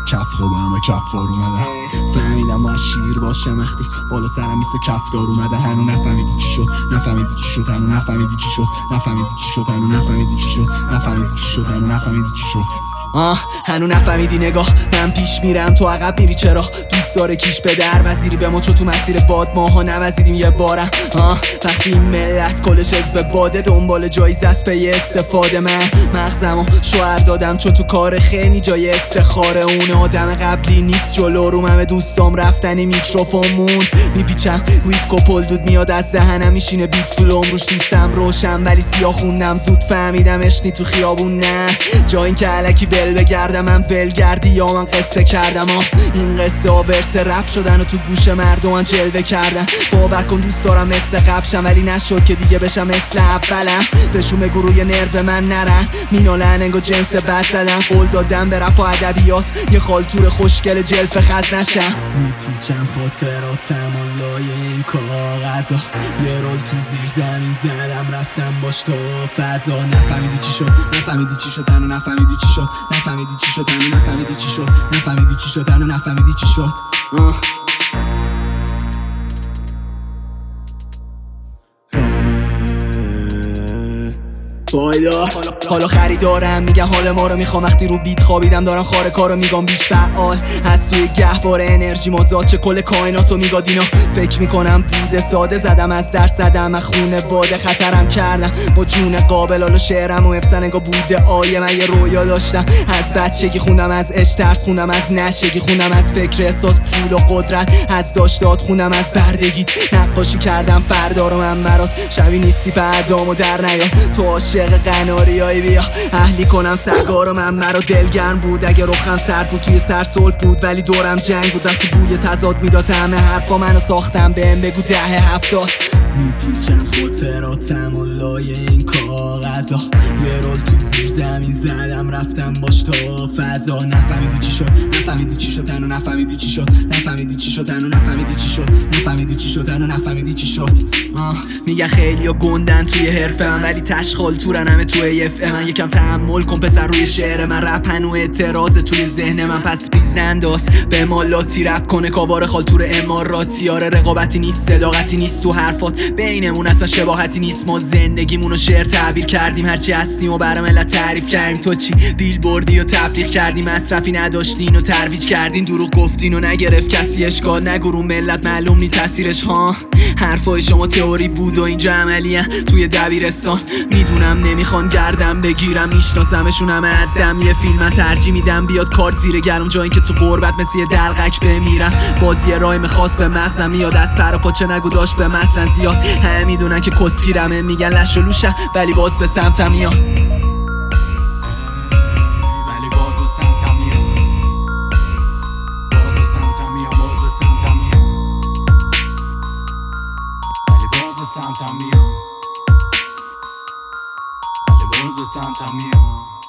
کف خودم به کفار اومدم. فهمیدم باید شیر باشم وقتی بالا سرم مثل کفدار اومده. هنو نفهمیدی چی شد، نفهمیدی چی شد، هنو نفهمیدی چی شد، نفهمیدی چی شد، هنو نفهمیدی چی شد، نفهمیدی چی شد، هنو نفهمیدی چی شد. هنو نفهمیدی نگاه من پیش میرم تو عقب میری چرا؟ دوست داره کیش به در وزیری به ما چو تو مسیر باد ماها نوزیدیم یه بارم. وقتی این ملت کلش حزب باده دنبال جایزه از پی استفاده من مغزمو شوهر دادم چون تو کار خیلی جای استخاره. اون آدم قبلی نیست جلو رو همه دوستام رفتنی میکروفون موند میپیچم ویت کپل دود میاد از دهنم میشینه بیت فلوم روش دوستم روشن ولی سیاه خوندم زود فهمیدم اشنی تو خیابون نه جا این که علکی ول بگردم من ولگردی یا من قصه کردم. این قصه ها ورس رپ شدن و تو گوش مردم جلوه کردن. باور کن دوست دارم مثل قبشم ولی نشد که دیگه بشم مثل اولم. بشون بگو روی نرو من نرن مینالن انگا جنس بد زدن. قول دادم به رپ و ادبیات یه خالتور خوشگل جلف خز نشم. میپیچم خاطراتم و لای این کاغذا یه رول تو زیر زمین زدم رفتم باش تو فضا. نفهمیدی چی شد، نفهمیدی چی شد، هنو نفهمیدی چی شد، نفهمیدی چی شد، هنو نفهمیدی چی شد، نفهمیدی چی شد، هنو نفهمیدی چی شد. حالا خریدارم میگن حال ما رو میخوام وقتی رو بیت خوابیدم دارم خاره کارو میگم بیش فعال هست توی گهواره انرژی مازاد چه کل کائناتو میگاد اینا فکر میکنم بوده ساده زدم از درس زدم از خونه واده خطرم کردم با جون قابل حالا شعرم و افسن انگا بوده آیه. من یه رویا داشتم از بچگی خوندم از عشق ترس خوندم از نشگی خوندم از فکر احساس پول و قدرت از داشتات خوندم از بردگیت نقاشی کردم فردا رو من برات شبی نیستی بعدامو در نیا تو عاشق قناریایی بیا اهلی کنم سگا رو من مرا دلگرم بود اگه رخم سرد بود توی سر صلح بود ولی دورم جنگ بود وقتی بوی تضاد میداد همه حرفا منو ساختم بهم بگو 10-70 میپیچم خاطراتم و لای این کاغذا یه رول تو زیر زمین زدم رفتم باش تا فضا. نفهمیدی چی شد، نفهمیدی چی شد، هنو نفهمیدی چی شد، نفهمیدی چی شد، هنو نفهمیدی چی شد، نفهمیدی چی شد، هنو نفهمیدی چی شد. میگه خیلیا گندن توی حرفه من ولی تشخال تورن همه توی اف من یکم تحمل کن پسر روی شعر من رپ هنو اعتراض توی ذهن من پس ریز ننداز به مالاتی رپ کنه کاوار خالتور اماراتی. آره رقابتی نیست صداقتی نیست تو حرفات بینمون اصلا شباهتی نیست ما زندگیمونو شعر تعبیر کردیم هرچی هستیم و برای ملت تعریف کردیم. تو چی بیل بردی و تبلیغ کردی مصرفی نداشتین و ترویج کردین دروغ گفتین و نگرفت کسی اشکال نگو رو ملت معلوم نی تاثیرش حرفای شما تئوری بود و اینجا عملیه توی دبیرستان. میدونم نمیخوان گردم بگیرم میشناسمشون همه عدم یه فیلم من ترجیح میدم بیاد کارت زیر گرم جا این که تو قربت مثل یه دلقک بمیرم. بازی رایم خاص به مغزم میاد از پر و پاچه نگو داشت به مثلا زیاد همه میدونن که کسگیرمه میگن لش و لوشم ولی باز به سمتم میاد Santa mia